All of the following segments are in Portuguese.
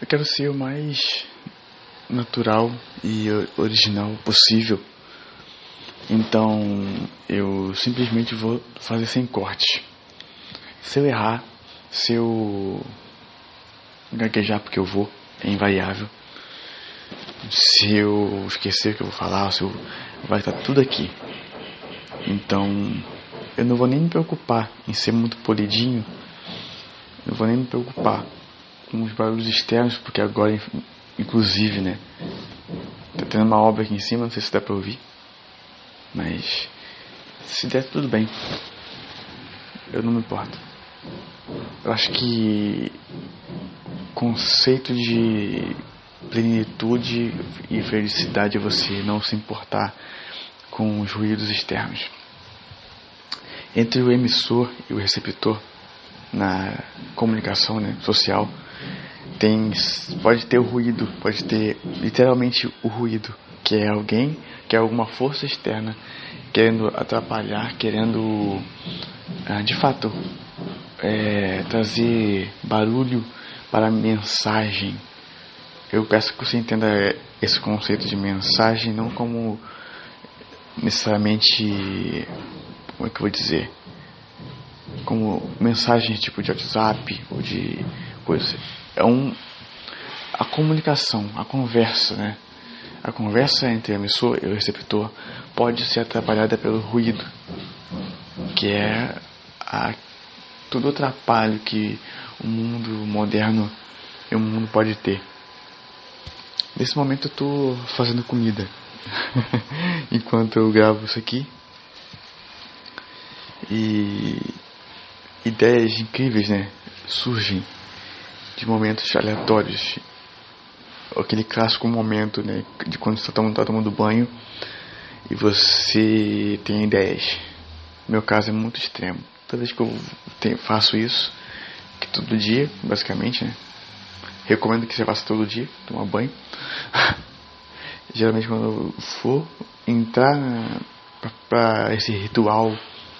Eu quero ser o mais natural e original possível. Então eu simplesmente vou fazer sem corte. Se eu errar, se eu gaguejar, porque eu vou, é invariável. Se eu esquecer o que eu vou falar, vai estar tudo aqui. Então eu não vou nem me preocupar em ser muito polidinho. Não vou nem me preocupar com os barulhos externos, porque agora, inclusive, né, tá tendo uma obra aqui em cima, não sei se dá pra ouvir, mas se der, tudo bem, eu não me importo. Eu acho que o conceito de plenitude e felicidade é você não se importar com os ruídos externos. Entre o emissor e o receptor na comunicação, né, social, pode ter o ruído, pode ter literalmente o ruído, que é alguém, que é alguma força externa querendo atrapalhar, querendo de fato trazer barulho para a mensagem. Eu peço que você entenda esse conceito de mensagem não como necessariamente, como é que eu vou dizer, como mensagem tipo de WhatsApp ou de coisa. A comunicação, a conversa, né? A conversa entre o emissor e o receptor pode ser atrapalhada pelo ruído, que é todo o atrapalho que o mundo moderno e o mundo pode ter. Nesse momento eu estou fazendo comida enquanto eu gravo isso aqui, e ideias incríveis, né, surgem de momentos aleatórios. Aquele clássico momento, né, de quando você está tomando banho e você tem ideias. No meu caso é muito extremo. Toda vez que eu faço isso, que todo dia, basicamente, né, recomendo que você faça todo dia, tomar banho. Geralmente quando eu for entrar para esse ritual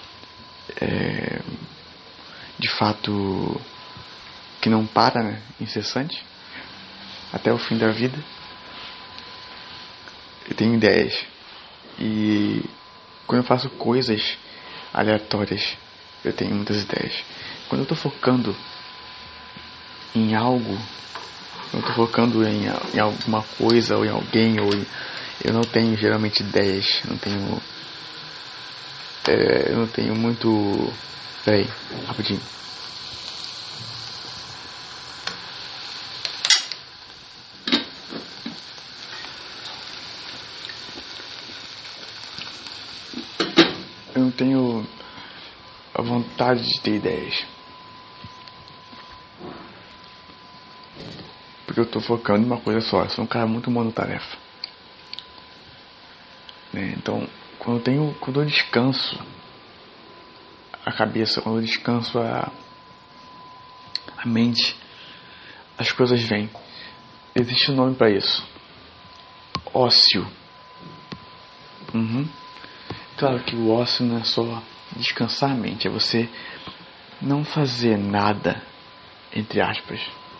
de fato que não para, né, incessante, até o fim da vida, eu tenho ideias. E quando eu faço coisas aleatórias, eu tenho muitas ideias. Quando eu estou focando em algo, quando eu estou focando em alguma coisa ou em alguém, eu não tenho geralmente ideias, eu não tenho muito. Peraí, rapidinho. Eu não tenho a vontade de ter ideias, porque eu estou focando em uma coisa só. Eu sou um cara muito monotarefa, né? Então, quando eu descanso a cabeça, quando eu descanso a mente, as coisas vêm. Existe um nome para isso: ócio. Claro que o ócio não é só descansar a mente, é você não fazer nada, entre aspas.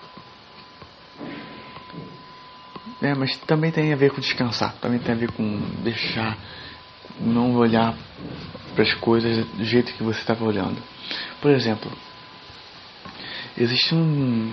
Mas também tem a ver com descansar, também tem a ver com deixar, não olhar para as coisas do jeito que você estava olhando. Por exemplo, existe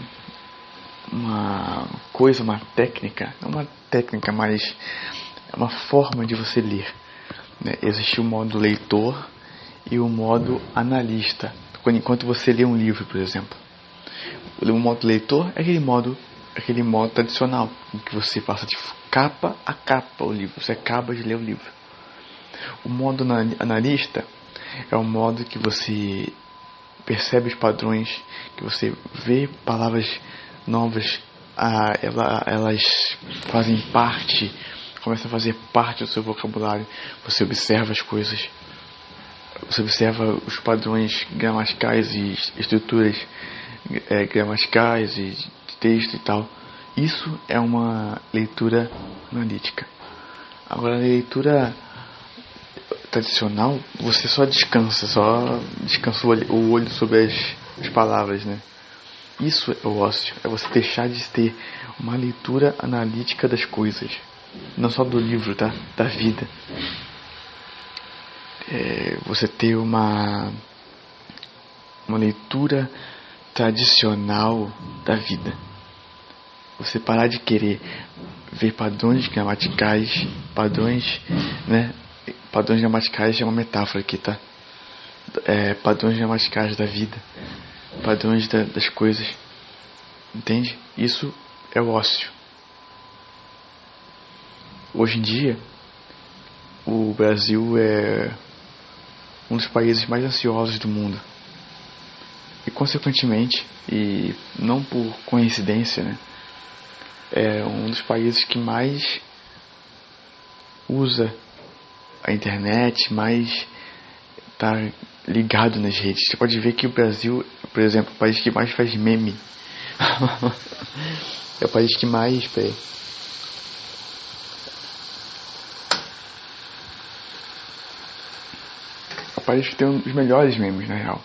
uma técnica, não uma técnica, mas é uma forma de você ler, né? Existe o modo leitor e o modo analista. Enquanto você lê um livro, por exemplo, o modo leitor é aquele modo tradicional, em que você passa de capa a capa o livro, você acaba de ler o livro. O modo analista é o modo que você percebe os padrões, que você vê palavras novas, elas fazem parte, começam a fazer parte do seu vocabulário. Você observa as coisas, você observa os padrões gramaticais e estruturas gramaticais e de texto e tal. Isso é uma leitura analítica. Agora, a leitura tradicional, você só descansa o olho sobre as palavras, né? Isso é o ócio, é você deixar de ter uma leitura analítica das coisas, não só do livro, tá? Da vida. Você ter uma leitura tradicional da vida. Você parar de querer ver padrões gramaticais, né? Padrões gramaticais é uma metáfora aqui, tá? Padrões gramaticais da vida, padrões das coisas, entende? Isso é o ócio. Hoje em dia, o Brasil é um dos países mais ansiosos do mundo. E consequentemente, e não por coincidência, né, é um dos países que mais usa a internet, mais está ligado nas redes. Você pode ver que o Brasil, por exemplo, é o país que mais faz meme. É o país que mais... É o país que tem um dos melhores memes, na real.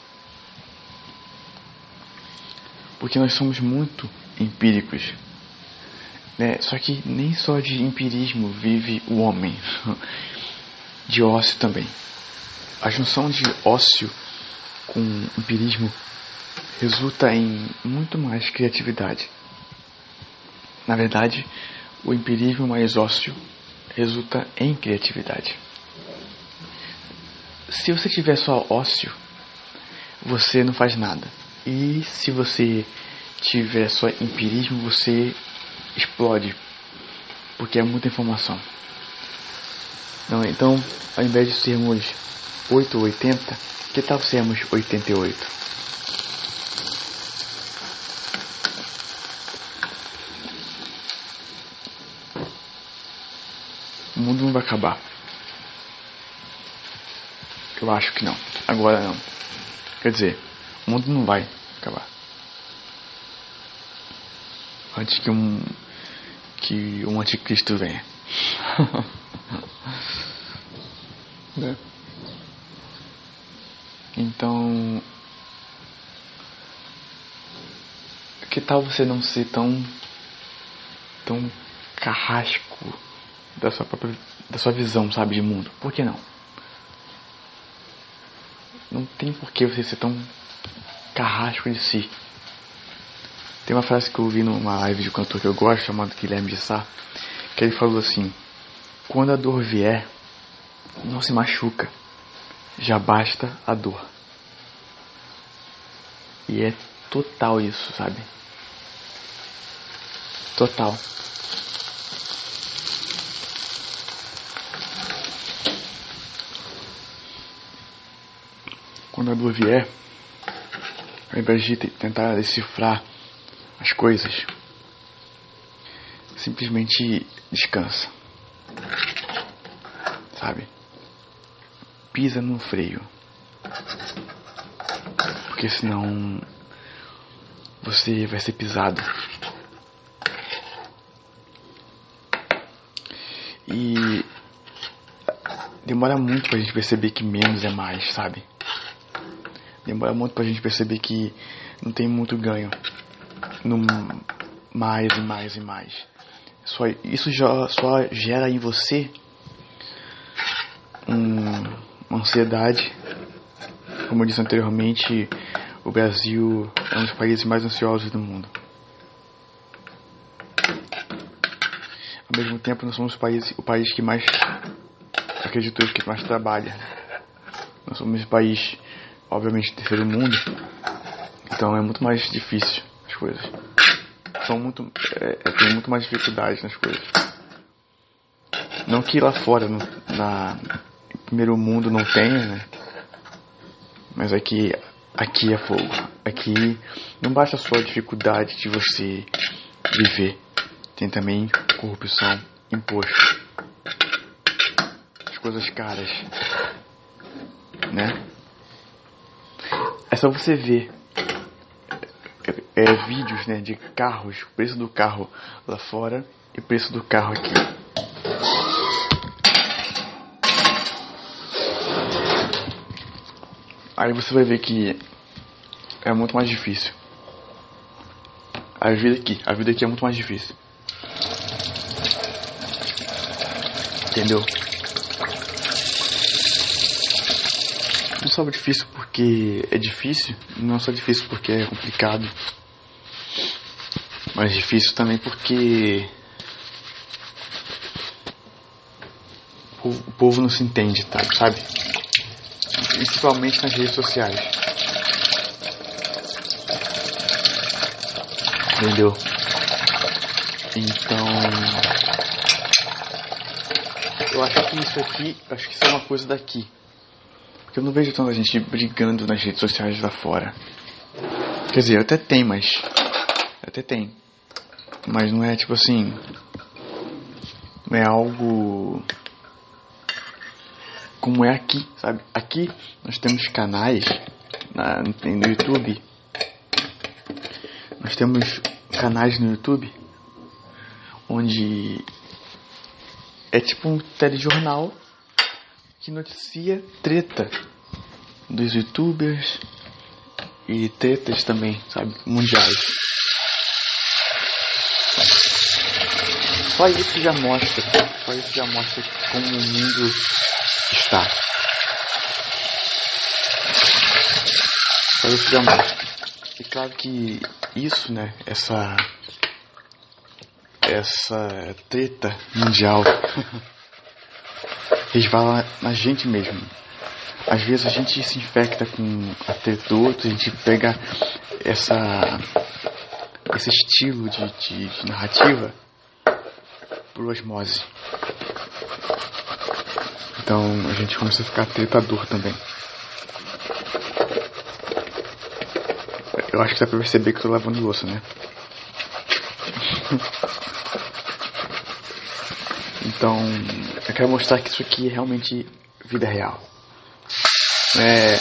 Porque nós somos muito empíricos, né? Só que nem só de empirismo vive o homem. De ócio também. A junção de ócio com empirismo resulta em muito mais criatividade. Na verdade, o empirismo mais ócio resulta em criatividade. Se você tiver só ócio, você não faz nada. E se você tiver só empirismo, você explode, porque é muita informação. Não, então, ao invés de sermos 8 ou 80, que tal sermos 88? O mundo não vai acabar. Eu acho que não. Agora não. Quer dizer, o mundo não vai acabar. Antes que um anticristo venha. Então, que tal você não ser tão carrasco da sua visão, sabe, de mundo? Por que não? Não tem por que você ser tão carrasco de si. Tem uma frase que eu ouvi numa live de um cantor que eu gosto, chamado Guilherme de Sá, que ele falou assim: quando a dor vier, não se machuca, já basta a dor. E é total isso, sabe? Total. Quando a dor vier, ao invés de tentar decifrar as coisas, simplesmente descansa, sabe? Pisa no freio, porque senão você vai ser pisado. E demora muito pra gente perceber que menos é mais, sabe? Demora muito pra gente perceber que não tem muito ganho no mais e mais e mais. Isso só gera em você uma ansiedade. Como eu disse anteriormente, o Brasil é um dos países mais ansiosos do mundo. Ao mesmo tempo, nós somos o país que mais, acredito eu, que mais trabalha. Nós somos um país, obviamente, terceiro mundo, então é muito mais difícil as coisas. Tem muito mais dificuldade nas coisas. Não que lá fora, no primeiro mundo, não tenha, né? Mas aqui é fogo. Aqui não basta só a dificuldade de você viver. Tem também corrupção, imposto, as coisas caras, né? É só você ver vídeos, né, de carros, o preço do carro lá fora e o preço do carro aqui. Aí você vai ver que é muito mais difícil. a vida aqui é muito mais difícil. Entendeu? Não só difícil porque é difícil, não só difícil porque é complicado, mas difícil também porque o povo não se entende, tá? Sabe? Principalmente nas redes sociais. Entendeu? Então, eu acho que isso é uma coisa daqui. Porque eu não vejo tanta gente brigando nas redes sociais lá fora. Quer dizer, até tem. Mas não é tipo assim, não é algo como é aqui, sabe? Aqui nós temos canais no YouTube. Nós temos canais no YouTube onde é tipo um telejornal que noticia treta dos youtubers e tretas também, sabe? Mundiais. Só isso já mostra como o mundo está. Só isso já mostra. E claro que isso, né, essa treta mundial resvala na gente mesmo. Às vezes a gente se infecta com a treta do outro, a gente pega esse estilo de narrativa por osmose. Então a gente começa a ficar tretador também. Eu acho que dá pra perceber que eu tô lavando louça, né? Então, eu quero mostrar que isso aqui é realmente vida real. Não é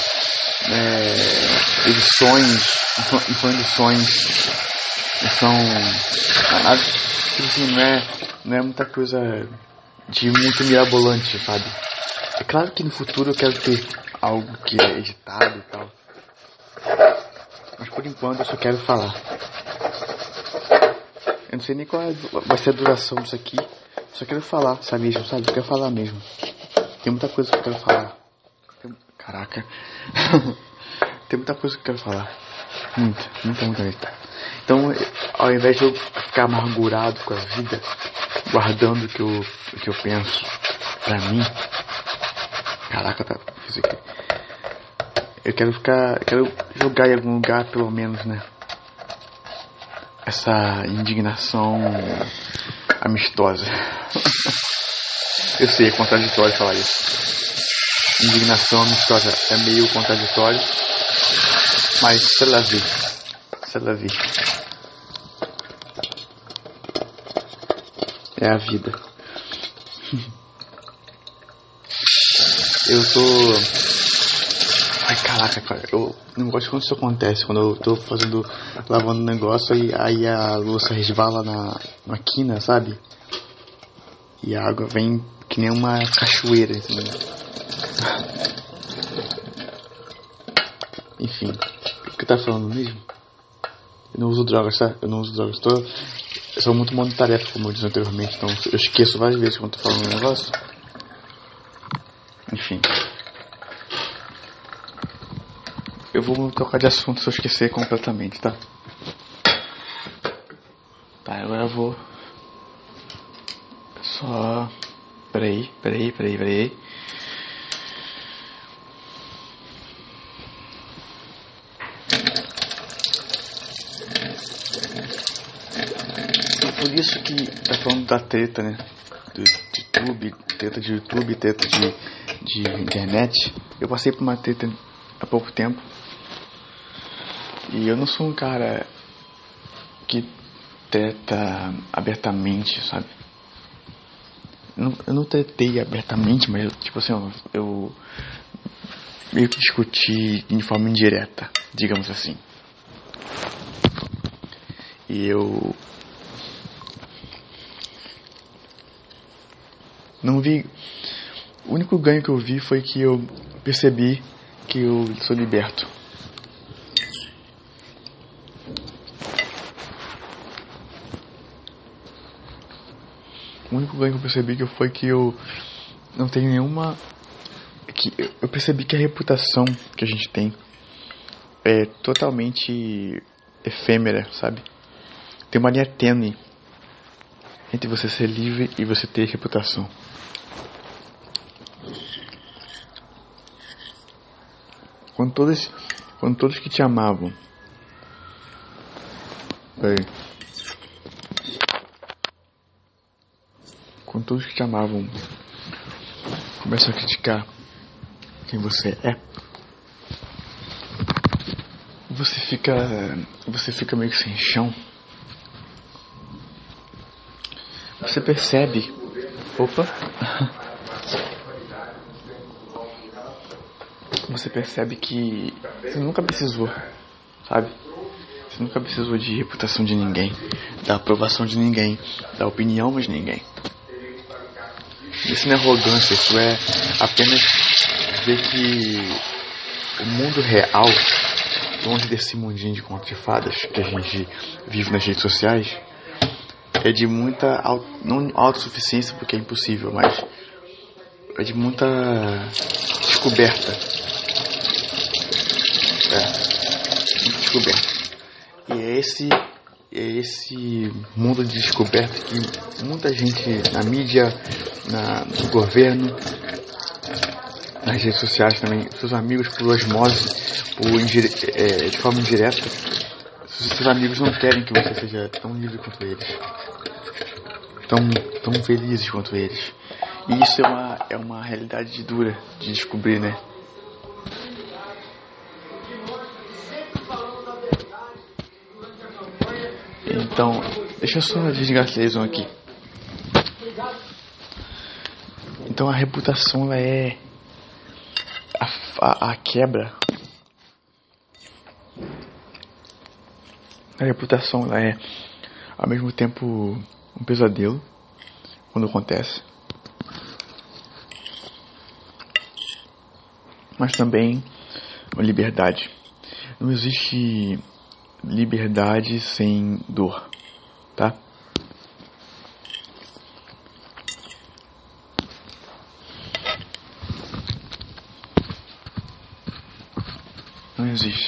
edições, não são edições, não são nada, tipo assim, não é muita coisa de muito mirabolante, sabe? É claro que no futuro eu quero ter algo que é editado e tal. Mas por enquanto eu só quero falar. Eu não sei nem qual vai ser a duração disso aqui. Eu só quero falar, sabe? Eu quero falar mesmo. Tem muita coisa que eu quero falar. Caraca. Tem muita coisa que eu quero falar. Muita. Então, ao invés de eu ficar amargurado com a vida, guardando o que eu penso pra mim. Caraca, tá. Fiz aqui. Eu quero jogar em algum lugar, pelo menos, né? Essa indignação amistosa. Eu sei, é contraditório falar isso. Indignação amistosa é meio contraditório, mas c'est la vie. É a vida. Eu tô... Ai, caraca, cara, eu não gosto quando isso acontece, quando eu tô lavando um negócio e aí a louça resvala na quina, sabe? E a água vem que nem uma cachoeira, assim. Enfim, o que tá falando mesmo? Eu não uso drogas, tá? Eu sou muito monotarefa, como eu disse anteriormente, então eu esqueço várias vezes quando tô falando um negócio. Enfim. Eu vou trocar de assunto se eu esquecer completamente, tá? Tá, agora eu vou... Só... Peraí. Por isso que tá falando da treta, né? Treta de YouTube, treta de internet. Eu passei por uma treta há pouco tempo. E eu não sou um cara que treta abertamente, sabe? Eu não tretei abertamente, mas tipo assim, eu meio que discuti de forma indireta, digamos assim. E eu não vi... O único ganho que eu vi foi que eu percebi que eu sou liberto. O único ganho que eu percebi foi que eu não tenho nenhuma... que eu percebi que a reputação que a gente tem é totalmente efêmera, sabe? Tem uma linha tênue entre você ser livre e você ter reputação. Quando todos que te amavam... Peraí. Quando todos que te amavam começam a criticar quem você é, você fica meio que sem chão. Você percebe... Opa! Você percebe que você nunca precisou, sabe? Você nunca precisou de reputação de ninguém, da aprovação de ninguém, da opinião de ninguém. Isso não é arrogância, isso é apenas ver que o mundo real, longe desse mundinho de contos de fadas que a gente vive nas redes sociais, é de muita, não autossuficiência porque é impossível, mas é de muita descoberta. Muita descoberta. E é esse mundo de descoberta que muita gente na mídia, no governo, nas redes sociais também, seus amigos por osmose, de forma indireta, seus amigos não querem que você seja tão livre quanto eles, tão felizes quanto eles. E isso é uma realidade dura de descobrir, né? Então, deixa eu só desligar a televisão aqui. Então a reputação ela é a quebra. A reputação ela é ao mesmo tempo um pesadelo quando acontece, mas também uma liberdade. Não existe liberdade sem dor, tá? Não existe.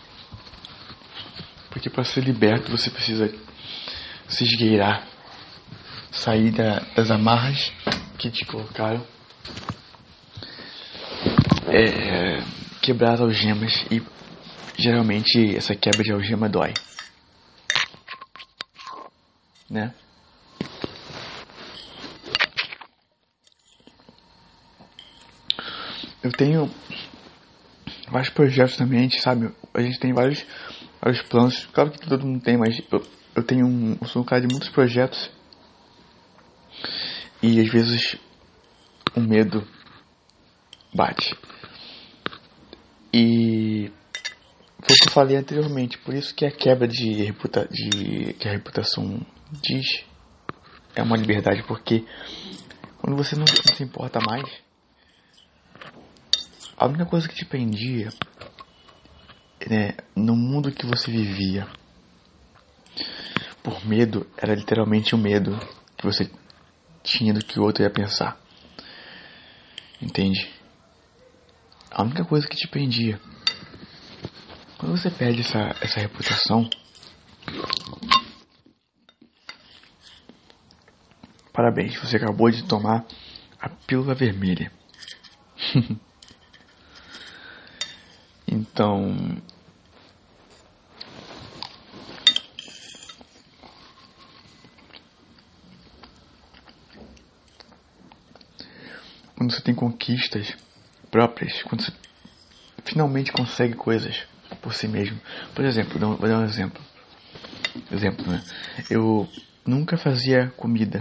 Porque para ser liberto você precisa se esgueirar, sair das amarras que te colocaram, quebrar as algemas, e geralmente essa quebra de algema dói, né? Eu tenho vários projetos na mente, sabe? A gente tem vários planos. Claro que todo mundo tem, mas eu sou um cara de muitos projetos. E às vezes o medo bate. E foi o que eu falei anteriormente. Por isso que a quebra que a reputação diz é uma liberdade. Porque quando você não se importa mais, a única coisa que te prendia, né, no mundo que você vivia por medo, era literalmente o medo que você tinha do que o outro ia pensar. Entende? A única coisa que te prendia. Quando você perde essa reputação, parabéns, você acabou de tomar a pílula vermelha. Então, quando você tem conquistas próprias, quando você finalmente consegue coisas por si mesmo. Por exemplo, vou dar um exemplo. Né? Eu nunca fazia comida.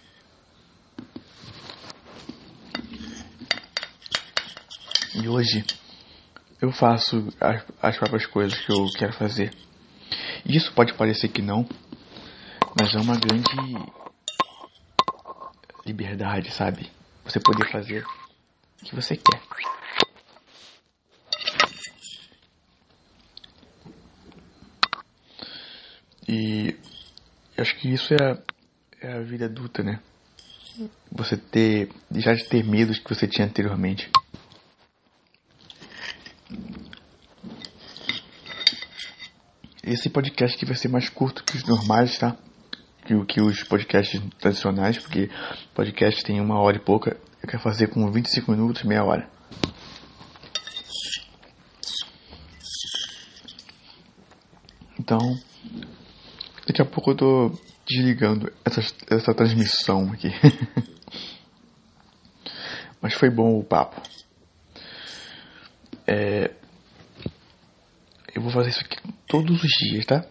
E hoje eu faço as próprias coisas que eu quero fazer. E isso pode parecer que não, mas é uma grande liberdade, sabe? Você poder fazer o que você quer. E eu acho que isso é a vida adulta, né? você deixar de ter medos que você tinha anteriormente. Esse podcast aqui vai ser mais curto que os normais, tá? Que os podcasts tradicionais, porque podcast tem 1 hora e pouca. Eu quero fazer com 25 minutos, meia hora. Então, daqui a pouco eu tô desligando essa transmissão aqui. Mas foi bom o papo. Eu vou fazer isso aqui todos os dias, tá?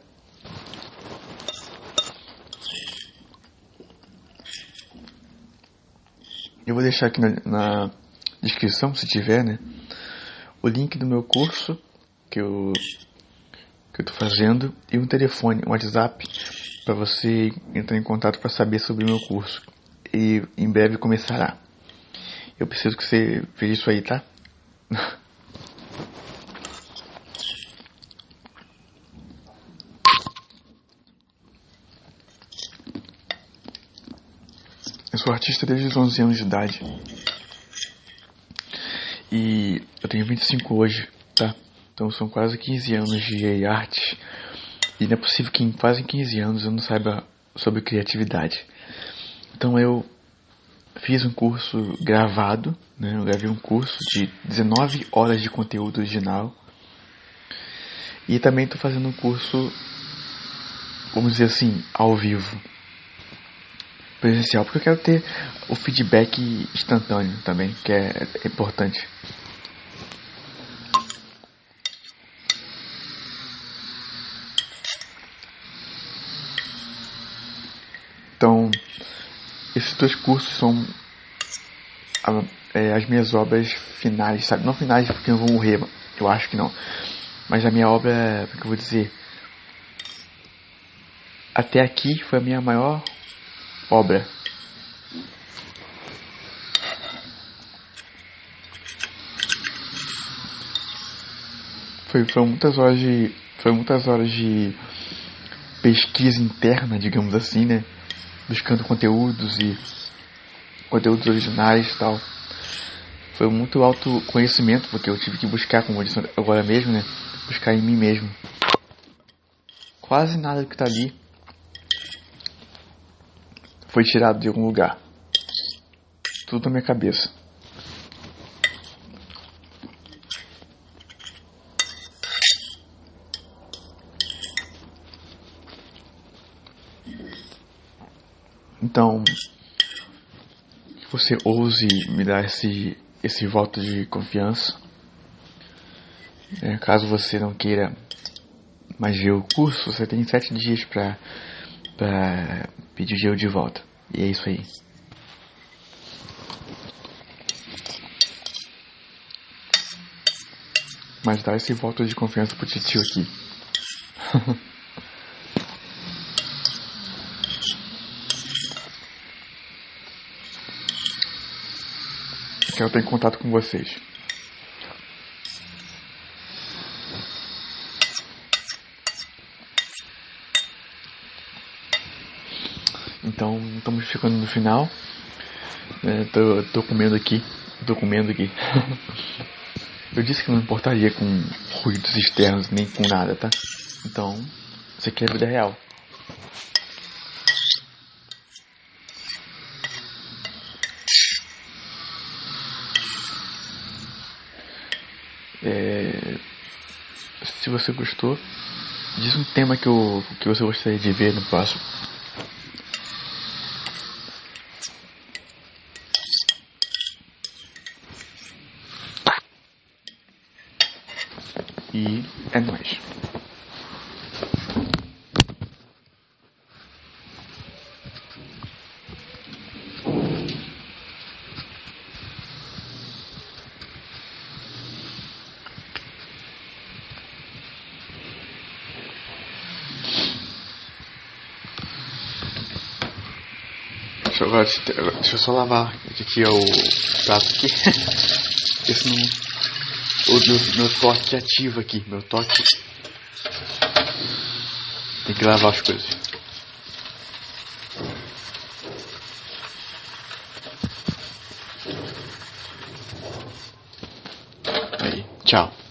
Eu vou deixar aqui na descrição, se tiver, né? O link do meu curso que eu tô fazendo e um telefone, um WhatsApp, para você entrar em contato para saber sobre o meu curso. E em breve começará. Eu preciso que você veja isso aí, tá? Eu sou artista desde os 11 anos de idade. E eu tenho 25 hoje, tá? Então são quase 15 anos de arte. E não é possível que em quase 15 anos eu não saiba sobre criatividade. Então eu fiz um curso gravado, né? Eu gravei um curso de 19 horas de conteúdo original. E também estou fazendo um curso, vamos dizer assim, ao vivo. Presencial, porque eu quero ter o feedback instantâneo também, que é importante. Então, esses 2 cursos são as minhas obras finais, sabe? Não finais porque eu vou morrer, eu acho que não. Mas a minha obra, como que eu vou dizer? Até aqui foi a minha maior obra. Foram muitas horas de pesquisa interna, digamos assim, né? Buscando conteúdos originais e tal. Foi muito autoconhecimento, porque eu tive que buscar, como eu disse agora mesmo, né? Buscar em mim mesmo. Quase nada que tá ali foi tirado de algum lugar. Tudo na minha cabeça. Então, que você ouse me dar esse voto de confiança. Caso você não queira mais ver o curso, você tem 7 dias para pedir o dinheiro de volta. E é isso aí. Mas dá esse voto de confiança pro titio aqui. Quero estar em contato com vocês. Então, estamos chegando no final. Tô comendo aqui. Eu disse que não me importaria com ruídos externos, nem com nada, tá? Então, isso aqui é a vida real. Se você gostou, diz um tema que você gostaria de ver no próximo. E é nóis. Deixa eu só lavar. Aqui é o prato aqui. Esse não. O meu toque ativo aqui. Meu toque. Tem que lavar as coisas. Tchau.